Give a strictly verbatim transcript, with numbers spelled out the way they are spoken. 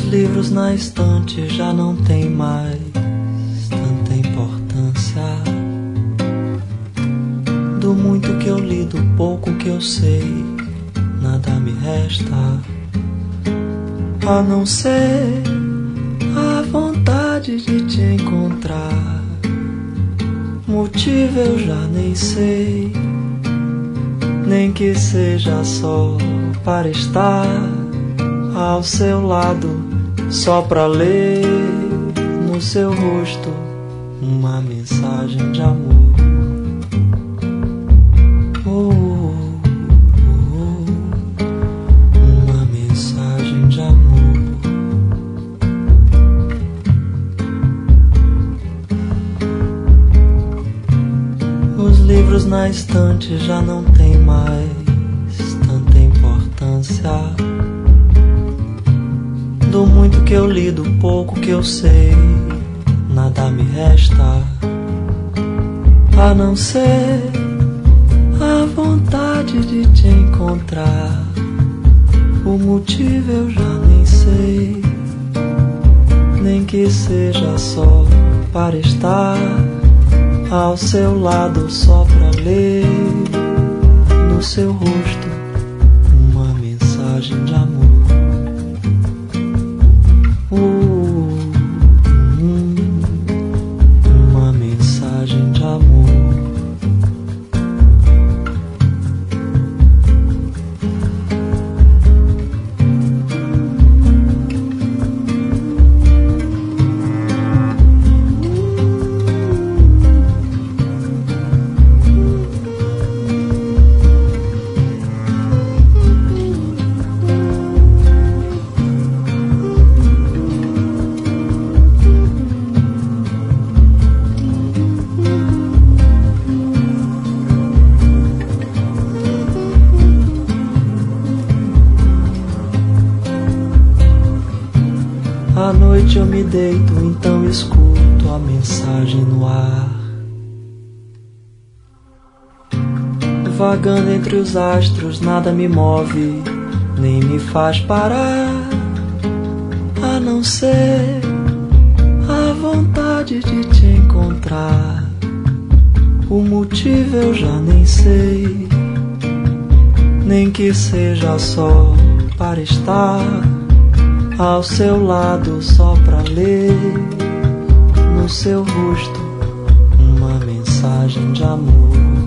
livros na estante já não tem mais tanta importância. Do muito que eu li, do pouco que eu sei, nada me resta a não ser a vontade de te encontrar. Motivo eu já nem sei, nem que seja só para estar ao seu lado, só pra ler no seu rosto uma mensagem de amor. Oh, oh, oh, uma mensagem de amor. Os livros na estante já não tem mais tanta importância. Do muito que eu li, do pouco que eu sei, nada me resta a não ser a vontade de te encontrar. O motivo eu já nem sei, nem que seja só para estar ao seu lado, só pra ler no seu rosto uma mensagem de amor. Uma mensagem de amor. À noite eu me deito, então escuto a mensagem no ar, vagando entre os astros, nada me move, nem me faz parar, a não ser a vontade de te encontrar. O motivo eu já nem sei, nem que seja só para estar ao seu lado, só pra ler no seu rosto uma mensagem de amor.